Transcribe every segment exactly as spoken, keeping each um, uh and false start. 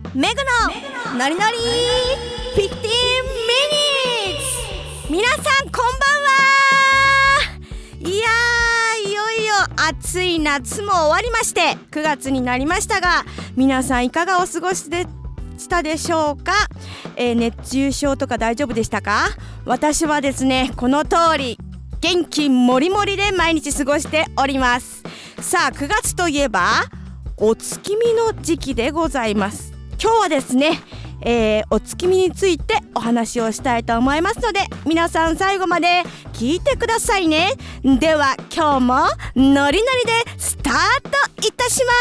メグのノリノリじゅうごミニッツ。皆さんこんばんは。いやー、いよいよ暑い夏も終わりましてくがつになりましたが、皆さんいかがお過ごしでしたでしょうか。えー、熱中症とか大丈夫でしたか。私はですね、この通り元気もりもりで毎日過ごしております。さあ、くがつといえばお月見の時期でございます。今日はですね、えー、お月見についてお話をしたいと思いますので、皆さん最後まで聞いてくださいね。では今日もノリノリでスタートいたします。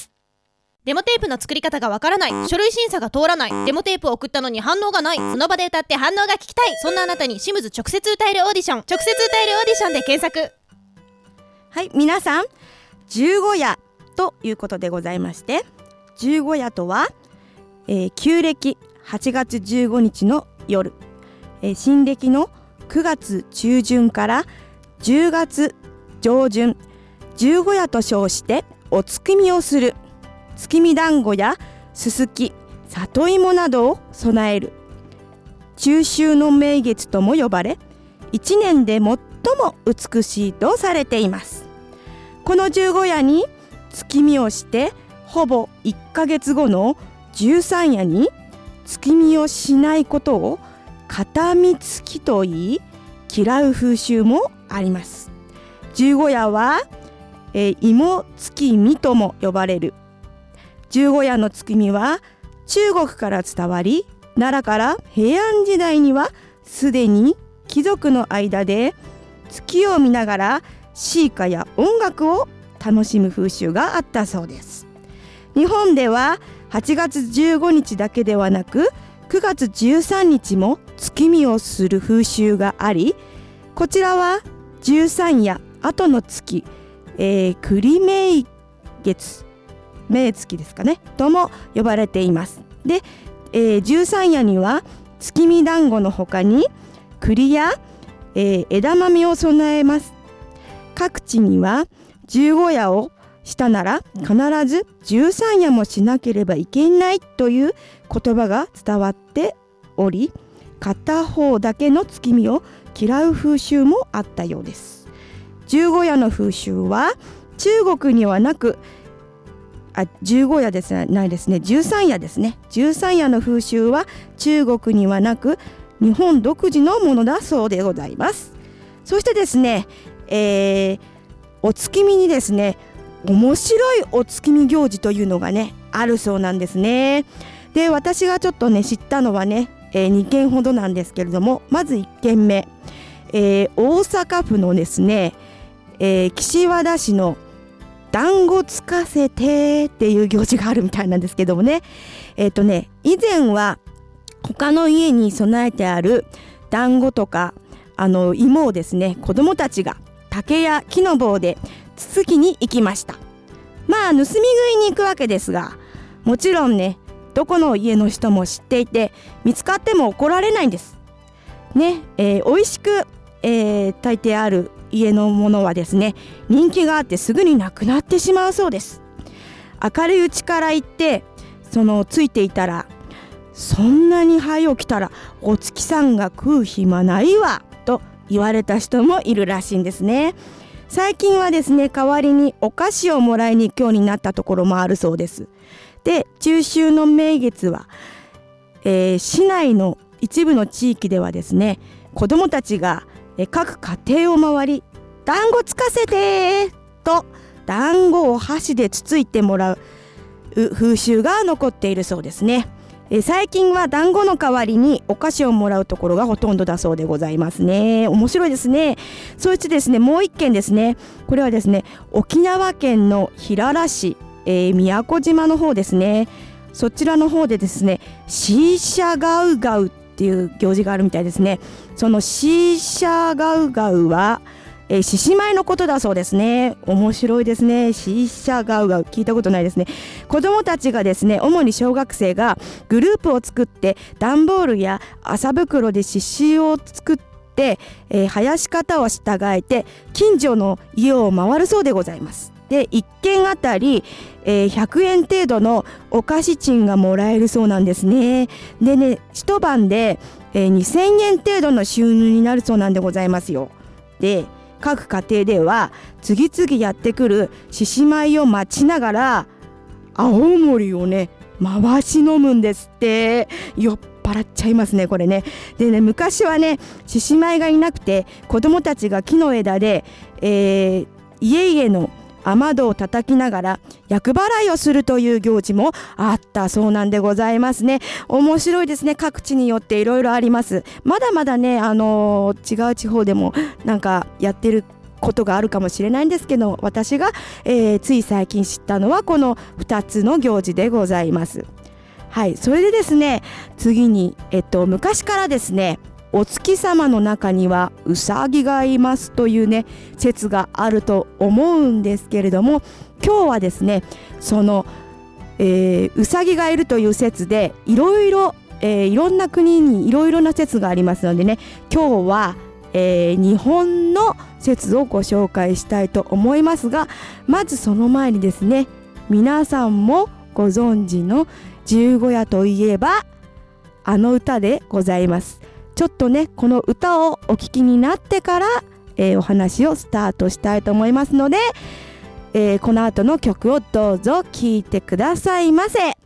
デモテープの作り方がわからない、書類審査が通らない、デモテープを送ったのに反応がない、その場で歌って反応が聞きたい、そんなあなたにシムズ直接歌えるオーディション、直接歌えるオーディションで検索。 はい、皆さん十五夜ということでございまして、十五夜とは、えー、旧暦はちがつじゅうごにちの夜、えー、新暦のくがつちゅうじゅんからじゅうがつじょうじゅん、十五夜と称してお月見をする。月見団子やすすき、里芋などを備える中秋の名月とも呼ばれ、一年で最も美しいとされています。この十五夜に月見をしてほぼいっかげつごの十三夜に月見をしないことを片見月と言い嫌う風習もあります。十五夜は、えー、芋月見とも呼ばれる。十五夜の月見は中国から伝わり、奈良から平安時代にはすでに貴族の間で月を見ながら詩歌や音楽を楽しむ風習があったそうです。日本でははちがつじゅうごにちだけではなくくがつじゅうさんにちも月見をする風習があり、こちらは十三夜後の月、えー、栗名月名月ですかねとも呼ばれています。で、えー、十三夜には月見団子の他に栗や、えー、枝豆を備えます。各地には十五夜をしたなら必ず十三夜もしなければいけないという言葉が伝わっており、片方だけの月見を嫌う風習もあったようです。十五夜の風習は中国にはなく、あ、十五夜ですないですね、十三夜ですね。十三夜の風習は中国にはなく日本独自のものだそうでございます。そしてですね、えー、お月見にですね、面白いお月見行事というのがねあるそうなんですね。で、私がちょっとね知ったのはね、えー、にけんほどなんですけれども、まずいっけんめ、えー、大阪府のですね、えー、岸和田市の団子つかせてっていう行事があるみたいなんですけどもね、えっとね以前は他の家に備えてある団子とかあの芋をですね、子どもたちが竹や木の棒でつつきに行きました。まあ盗み食いに行くわけですが、もちろんねどこの家の人も知っていて見つかっても怒られないんですね。えー、美味しく、えー、炊いてある家のものはですね、人気があってすぐになくなってしまうそうです。明るいうちから行ってそのついていたら、そんなに早起きたらお月さんが食う暇ないわと言われた人もいるらしいんですね。最近はですね、代わりにお菓子をもらいに行くようになったところもあるそうです。で、中秋の名月は、えー、市内の一部の地域ではですね、子どもたちが、えー、各家庭を回り団子つかせてと団子を箸でつついてもらう風習が残っているそうですね。え最近は団子の代わりにお菓子をもらうところがほとんどだそうでございますね。面白いですね。そしてですね、もう一件ですね。これはですね、沖縄県の平良市、えー、宮古島の方ですね。そちらの方でですね、シーシャガウガウっていう行事があるみたいですね。そのシーシャガウガウはえー、獅子舞のことだそうですね。面白いですね。シーシャガウガウ、聞いたことないですね。子どもたちがですね、主に小学生がグループを作って段ボールや麻袋で獅子を作って、えー、囃子方を従えて近所の家を回るそうでございます。 でいっけんあたり、えー、ひゃくえん程度のお菓子賃がもらえるそうなんですね。でね、一晩で、えー、にせんえん程度の収入になるそうなんでございますよ。で、各家庭では次々やってくる獅子舞を待ちながら青森をね回し飲むんですって。酔っ払っちゃいますねこれね。でね、昔はね獅子舞がいなくて子供たちが木の枝で、えー、家々の雨戸を叩きながら厄払いをするという行事もあったそうなんでございますね。面白いですね。各地によっていろいろあります。まだまだね、あのー、違う地方でもなんかやってることがあるかもしれないんですけど、私が、えー、つい最近知ったのはこのふたつの行事でございます。はい、それでですね、次に、えっと、昔からですね、お月様の中にはうさぎがいますというね説があると思うんですけれども、今日はですねその、えー、うさぎがいるという説でいろいろ、えー、いろんな国にいろいろな説がありますのでね、今日は、えー、日本の説をご紹介したいと思いますが、まずその前にですね、皆さんもご存知の十五夜といえばあの歌でございます。ちょっとねこの歌をお聞きになってから、えー、お話をスタートしたいと思いますので、えー、この後の曲をどうぞ聴いてくださいませ。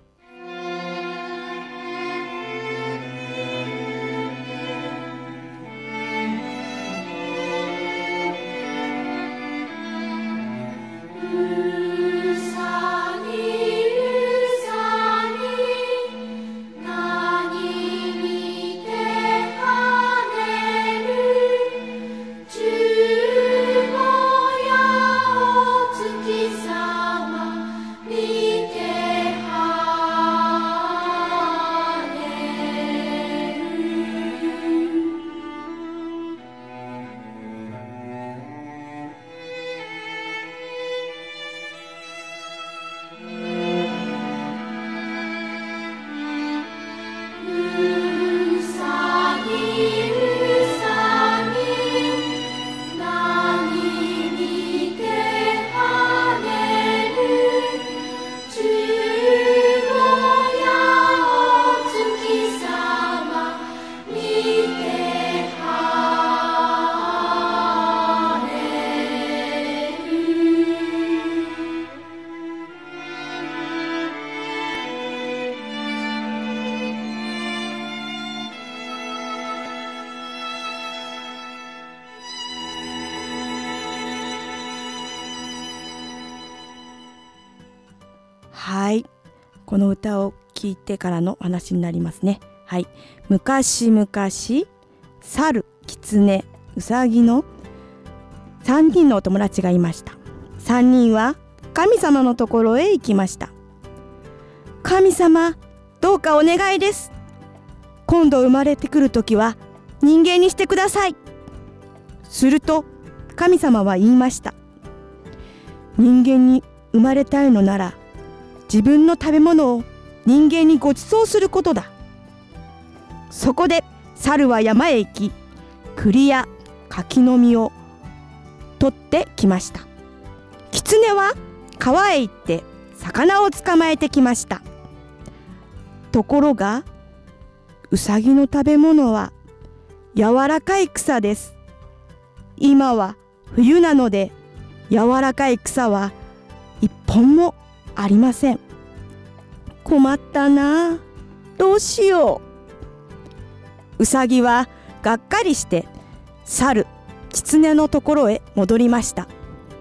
はい、この歌を聞いてからのお話になりますね。はい、昔々猿、狐、うさぎのさんにんのお友達がいました。さんにんは神様のところへ行きました。神様、どうかお願いです。今度生まれてくるときは人間にしてください。すると神様は言いました。人間に生まれたいのなら自分の食べ物を人間にご馳走することだ。そこで猿は山へ行き、栗や柿の実を取ってきました。狐は川へ行って魚を捕まえてきました。ところがうさぎの食べ物は柔らかい草です。今は冬なので柔らかい草は一本もありません。困ったな。どうしよう。うさぎはがっかりして猿、狐のところへ戻りました。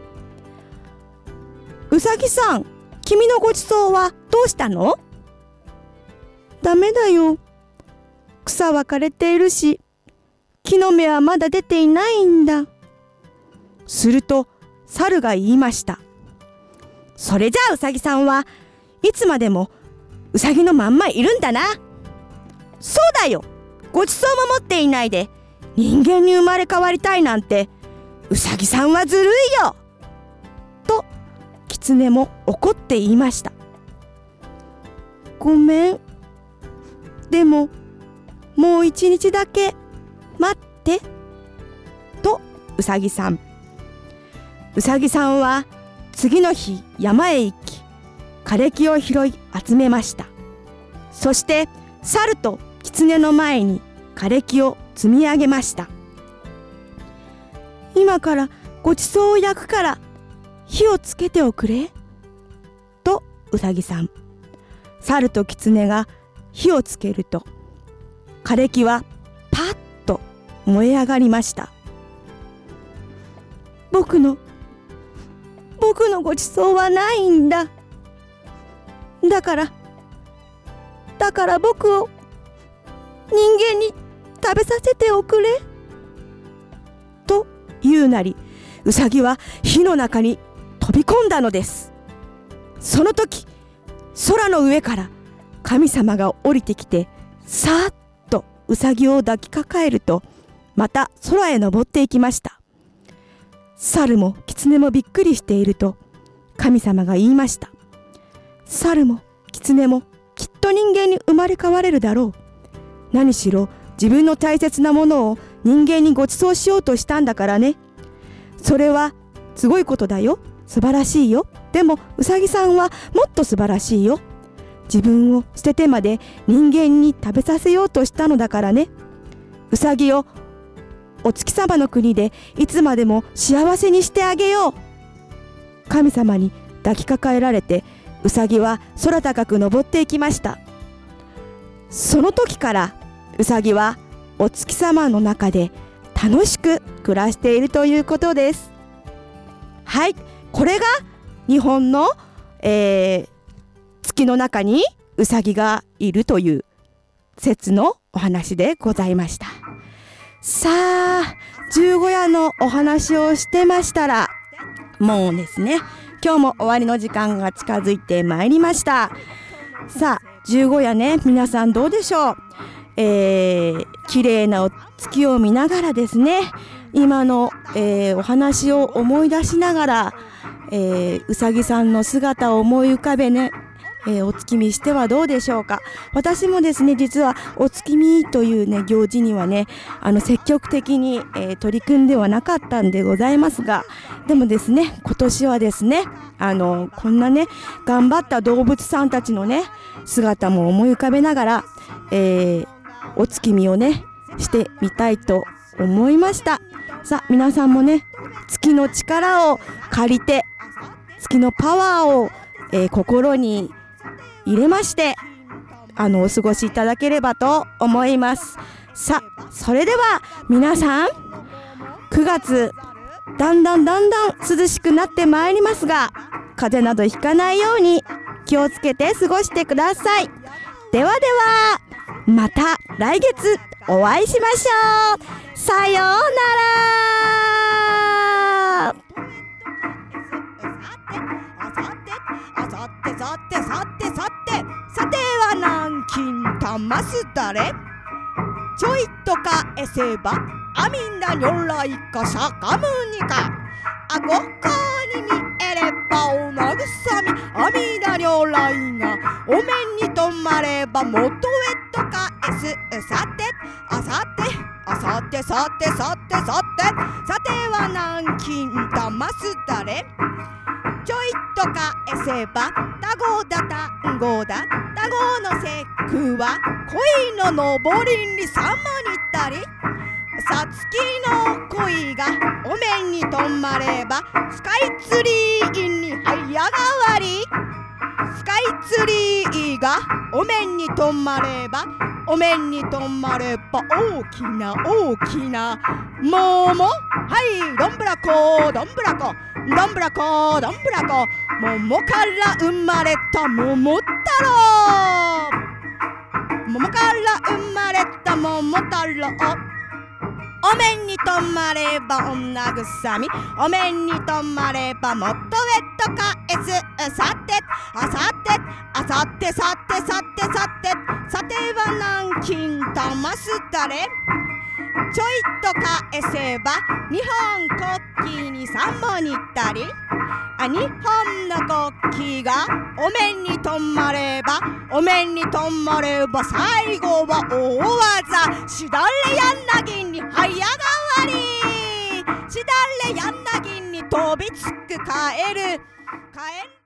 うさぎさん、君のごちそうはどうしたの？ダメだよ。草は枯れているし、木の芽はまだ出ていないんだ。すると猿が言いました。それじゃあうさぎさんはいつまでもうさぎのまんまいるんだな。そうだよ。ごちそうも持っていないで人間に生まれ変わりたいなんてうさぎさんはずるいよ。と狐も怒って言いました。ごめん。でももう一日だけ待って。とうさぎさん。うさぎさんは次の日山へ行き枯れ木を拾い集めました。そして猿と狐の前に枯れ木を積み上げました。今からごちそうを焼くから火をつけておくれとうさぎさん。猿と狐が火をつけると枯れ木はパッと燃え上がりました。僕の僕のごちそうはないんだ。だからだから僕を人間に食べさせておくれと言うなり、うさぎは火の中に飛び込んだのです。その時空の上から神様が降りてきて、さーっとうさぎを抱きかかえると、また空へ登っていきました。猿も狐もびっくりしていると、神様が言いました。猿も狐もきっと人間に生まれ変われるだろう。何しろ自分の大切なものを人間にご馳走しようとしたんだからね。それはすごいことだよ。素晴らしいよ。でもうさぎさんはもっと素晴らしいよ。自分を捨ててまで人間に食べさせようとしたのだからね。うさぎをお月様の国でいつまでも幸せにしてあげよう。神様に抱きかかえられて、うさぎは空高く登っていきました。その時からうさぎはお月様の中で楽しく暮らしているということです。はい、これが日本の、えー、月の中にうさぎがいるという説のお話でございました。さあ、十五夜のお話をしてましたら、もうですね、今日も終わりの時間が近づいてまいりました。さあ、十五夜ね、皆さんどうでしょう。えー、綺麗なお月を見ながらですね、今の、えー、お話を思い出しながら、えー、うさぎさんの姿を思い浮かべね、えー、お月見してはどうでしょうか。私もですね、実はお月見というね行事にはね、あの積極的に、えー、取り組んではなかったんでございますが、でもですね、今年はですね、あのこんなね頑張った動物さんたちのね姿も思い浮かべながら、えー、お月見をねしてみたいと思いました。さあ、皆さんもね、月の力を借りて、月のパワーを、えー、心に入れまして、あのお過ごしいただければと思います。さあ、それでは皆さん、くがつだんだんだんだん涼しくなってまいりますが、風邪などひかないように気をつけて過ごしてください。ではでは、また来月お会いしましょう。さようなら。さてさてさてさてさては南京玉すだれちょいとかえせばあみんな如来かしゃかむにかあごこにみえればおなぐさみあみな如来がお面にとまればもとえとかえすさてあさてあさてさてさてさてさては南京玉すだれちょいとかえせばたごだたんごだたごの節句は恋ののぼりにさまにったりさつきの恋がお面にとまればスカイツリーに早変わりスカイツリーがお面にとまればお面にとまれば大きな大きな桃、はいどんぶらこどんぶらこどんぶらこどんぶらこ桃から生まれた桃太郎桃から生まれた桃太郎お面にとまれば女ぐさみお面にとまればもっとえとかえすさてあさてあさてさてさてさてさては南京玉すだれちょいとかえせば日本国旗にさんもにったりあ日本の国旗がお面にとまればお面にとまれば最後は大技しだれ柳に早変わりしだれ柳に飛びつくカエル帰る。